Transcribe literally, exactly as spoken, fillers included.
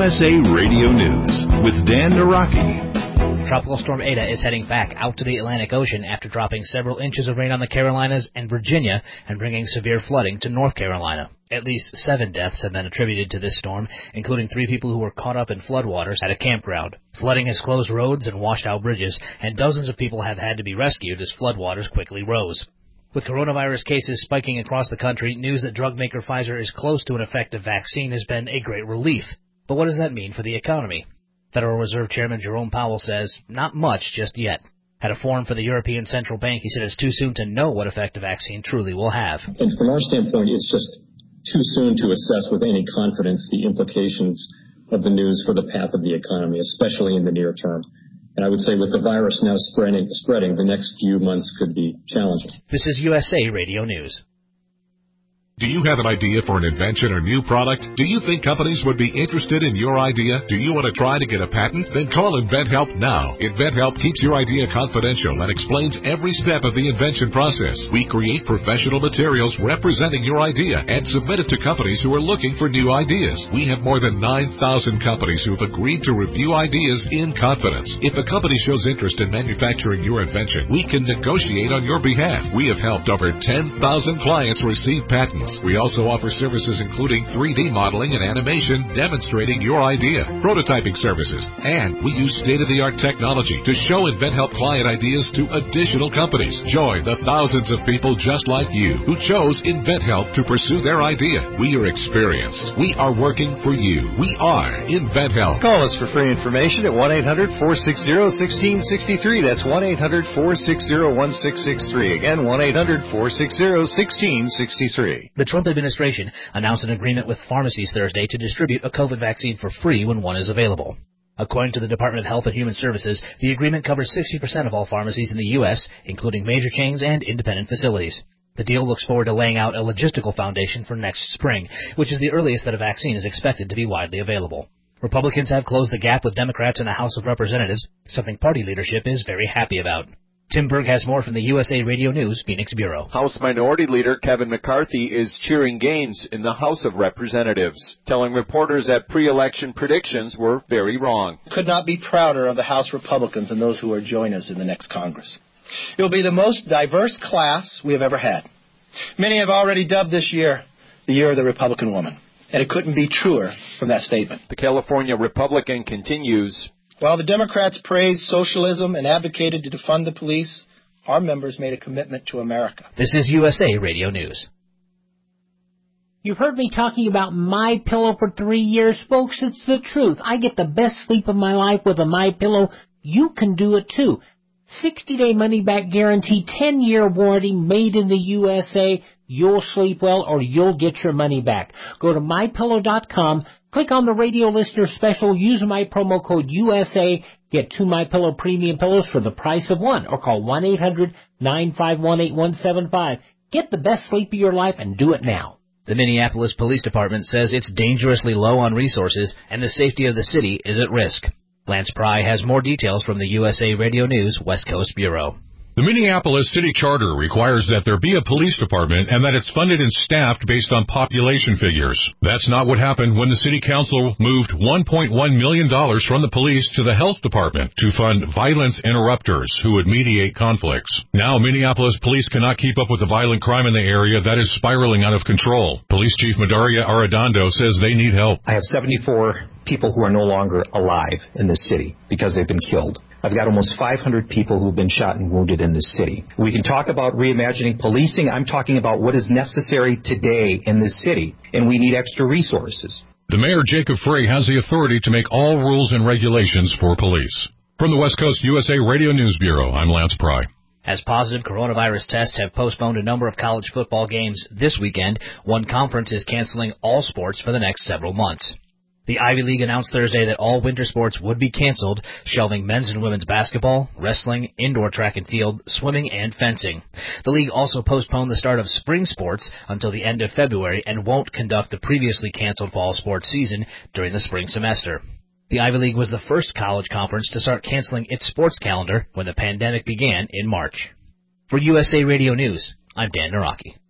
S A Radio News with Dan Naraki. Tropical Storm Eta is heading back out to the Atlantic Ocean after dropping several inches of rain on the Carolinas and Virginia and bringing severe flooding to North Carolina. At least seven deaths have been attributed to this storm, including three people who were caught up in floodwaters at a campground. Flooding has closed roads and washed out bridges, and dozens of people have had to be rescued as floodwaters quickly rose. With coronavirus cases spiking across the country, news that drug maker Pfizer is close to an effective vaccine has been a great relief. But what does that mean for the economy? Federal Reserve Chairman Jerome Powell says, not much just yet. At a forum for the European Central Bank, he said it's too soon to know what effect the vaccine truly will have. And from our standpoint, it's just too soon to assess with any confidence the implications of the news for the path of the economy, especially in the near term. And I would say with the virus now spreading, spreading, the next few months could be challenging. This is U S A Radio News. Do you have an idea for an invention or new product? Do you think companies would be interested in your idea? Do you want to try to get a patent? Then call InventHelp now. InventHelp keeps your idea confidential and explains every step of the invention process. We create professional materials representing your idea and submit it to companies who are looking for new ideas. We have more than nine thousand companies who have agreed to review ideas in confidence. If a company shows interest in manufacturing your invention, we can negotiate on your behalf. We have helped over ten thousand clients receive patents. We also offer services including three D modeling and animation demonstrating your idea, prototyping services, and we use state-of-the-art technology to show InventHelp client ideas to additional companies. Join the thousands of people just like you who chose InventHelp to pursue their idea. We are experienced. We are working for you. We are InventHelp. Call us for free information at one eight hundred, four six zero, one six six three. That's one eight hundred, four six zero, one six six three. Again, one eight hundred, four six zero, one six six three. The Trump administration announced an agreement with pharmacies Thursday to distribute a COVID vaccine for free when one is available. According to the Department of Health and Human Services, the agreement covers sixty percent of all pharmacies in the U S, including major chains and independent facilities. The deal looks forward to laying out a logistical foundation for next spring, which is the earliest that a vaccine is expected to be widely available. Republicans have closed the gap with Democrats in the House of Representatives, something party leadership is very happy about. Tim Berg has more from the U S A Radio News Phoenix Bureau. House Minority Leader Kevin McCarthy is cheering gains in the House of Representatives, telling reporters that pre-election predictions were very wrong. Could not be prouder of the House Republicans and those who will join us in the next Congress. It will be the most diverse class we have ever had. Many have already dubbed this year the year of the Republican woman, and it couldn't be truer from that statement. The California Republican continues. While the Democrats praised socialism and advocated to defund the police, our members made a commitment to America. This is U S A Radio News. You've heard me talking about MyPillow for three years, folks. It's the truth. I get the best sleep of my life with a MyPillow. You can do it too. sixty-day money-back guarantee, ten-year warranty, made in the U S A. You'll sleep well or you'll get your money back. Go to my pillow dot com, click on the radio listener special, use my promo code U S A, get two MyPillow premium pillows for the price of one, or call one eight hundred, nine five one, eight one seven five. Get the best sleep of your life and do it now. The Minneapolis Police Department says it's dangerously low on resources and the safety of the city is at risk. Lance Pry has more details from the U S A Radio News West Coast Bureau. The Minneapolis City Charter requires that there be a police department and that it's funded and staffed based on population figures. That's not what happened when the City Council moved one point one million dollars from the police to the health department to fund violence interrupters who would mediate conflicts. Now Minneapolis police cannot keep up with the violent crime in the area that is spiraling out of control. Police Chief Madaria Arredondo says they need help. I have seventy-four people who are no longer alive in this city because they've been killed. I've got almost five hundred people who've been shot and wounded in this city. We can talk about reimagining policing. I'm talking about what is necessary today in this city, and we need extra resources. The Mayor, Jacob Frey, has the authority to make all rules and regulations for police. From the West Coast U S A Radio News Bureau, I'm Lance Pry. As positive coronavirus tests have postponed a number of college football games this weekend, one conference is canceling all sports for the next several months. The Ivy League announced Thursday that all winter sports would be canceled, shelving men's and women's basketball, wrestling, indoor track and field, swimming, and fencing. The league also postponed the start of spring sports until the end of February and won't conduct the previously canceled fall sports season during the spring semester. The Ivy League was the first college conference to start canceling its sports calendar when the pandemic began in March. For U S A Radio News, I'm Dan Naraki.